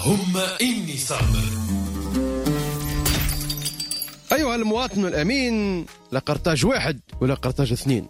اللهم إني صابر. أيها المواطن الأمين، لا قرطاج واحد ولا قرطاج اثنين.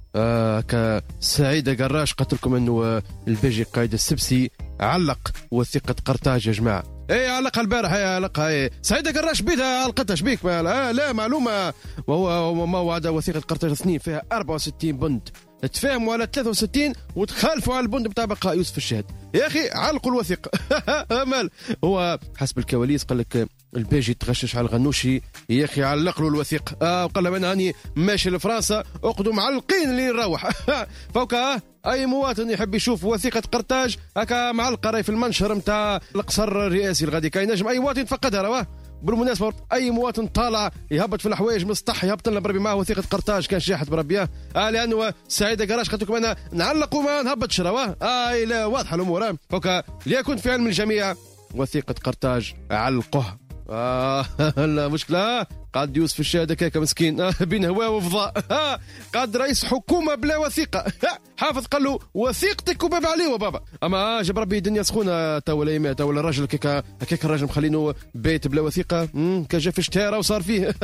سعيدة قراش قلت لكم أنه البيجي قائد السبسي علق وثيقة قرطاج يا جماعة. ايه علقها البارح، علقها. ايه سعيدة قراش بيتها علقتها شبيك؟ لا معلومة. وهو هذا وثيقة قرطاج اثنين فيها 64 بند تفاهموا على 63 وتخالفوا على البند بتاع بقاء يوسف الشهد. يا اخي علقوا الوثيقة. مال هو حسب الكواليس قال لك البيجي تغشش على الغنوشي، يا اخي علق له الوثيقة. وقال له انا هاني ماشي لفرنسا اقعدوا معلقين اللي نروح. فوق اي مواطن يحب يشوف وثيقة قرطاج هكا معلقة راي في المنشر نتاع القصر الرئاسي الغادي كاين نجم اي مواطن يتفقدها. رواه بالمناسبة اي مواطن طالع يهبط في الحوايج من السطح يهبط لنا بربي معاه وثيقة قرطاج كان شاحت بربياه. لانه سعيدة قراش قلت لكم انا نعلق وما نهبطش. رواه لا واضحة الامور. فوق ليكن في علم الجميع وثيقة قرطاج علقه. لا مشكلة. قاد يوسف الشهادة كاكا مسكين بين هوا وفضاء. قاد رئيس حكومة بلا وثيقة. حافظ قال له وثيقتك وباب عليه وبابا. اما جاب ربي الدنيا سخونة تو ولا الراجل كيك الراجل مخلينه بيت بلا وثيقة كان جا في شتارة وصار فيه.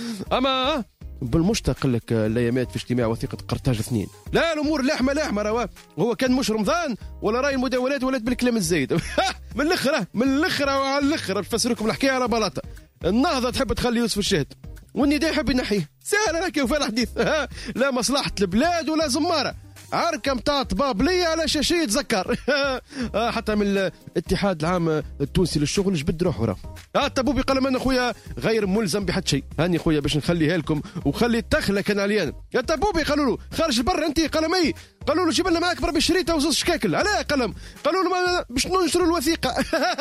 اما بالمشتق قال لك الايامات في اجتماع وثيقة قرطاج اثنين. لا الامور لحمة رواه. هو كان مش رمضان ولا راي المداولات ولات بالكلام الزايد. من الاخر وعلى الاخر نفسركم الحكايه على بلاطه. النهضه تحب تخلي يوسف الشهد والنداء يحب ينحيه. سهل راكي وفي الحديث. لا مصلحه البلاد ولا زماره. عركه متاع طباب لي على شاشيه يتذكر. حتى من الاتحاد العام التونسي للشغل جبد روحه راه. الطبوبي قال انا خويا غير ملزم بحد شيء. هاني خويا باش نخليها لكم وخلي التخله كان عليان. يا طبوبي قالوا له خارج برا انت قلمي. قالوا له جيب لنا معاك بربي شريطه وزوز شكاكل علاه قلم. قالوا له باش ننشروا الوثيقه.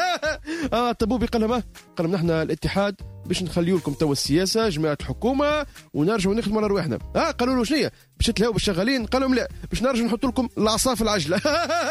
الطبوبي قال لهم نحن الاتحاد باش نخليو لكم توا السياسه جماعه الحكومه ونرجعوا نخدموا على رواحنا. قالوا له شنو باش تلهوا بالشغالين؟ قال لهم لا باش نرجعوا نحط لكم العصا في العجله.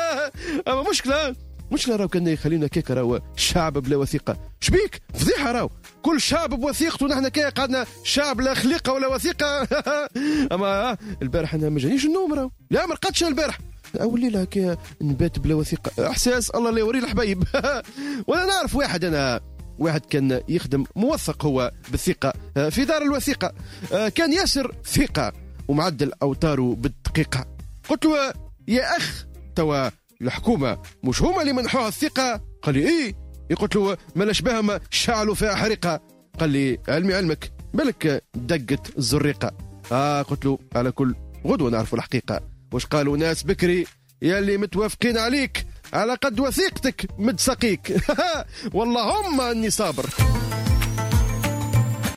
اما مشكله راهو كان يخلينا كيكا راهو الشعب بلا وثيقه. شبيك فضيحه راهو كل شعب بوثيقته نحن كي قعدنا شعب لا خليقه ولا وثيقه. اما البارح انا ما جانيش النوم راهو. لا ما رقدتش البارح اول ليله هكا نبات بلا وثيقه. احساس الله لا يوري الحبايب. وانا نعرف واحد كان يخدم موثق هو بالثقة في دار الوثيقة. كان ياسر ثقة ومعدل أوتاره بالدقيقة. قلت له يا أخ توا الحكومة مش هما اللي منحوها الثقة؟ قال لي إيه. قلت له ما لشبههم شعلوا فيها حريقة. قال لي علمك بالك دقت الزريقة. قلت له على كل غدوة نعرفوا الحقيقة. وش قالوا ناس بكري يلي متوافقين عليك على قد وثيقتك متسقيك. والله هم اني صابر.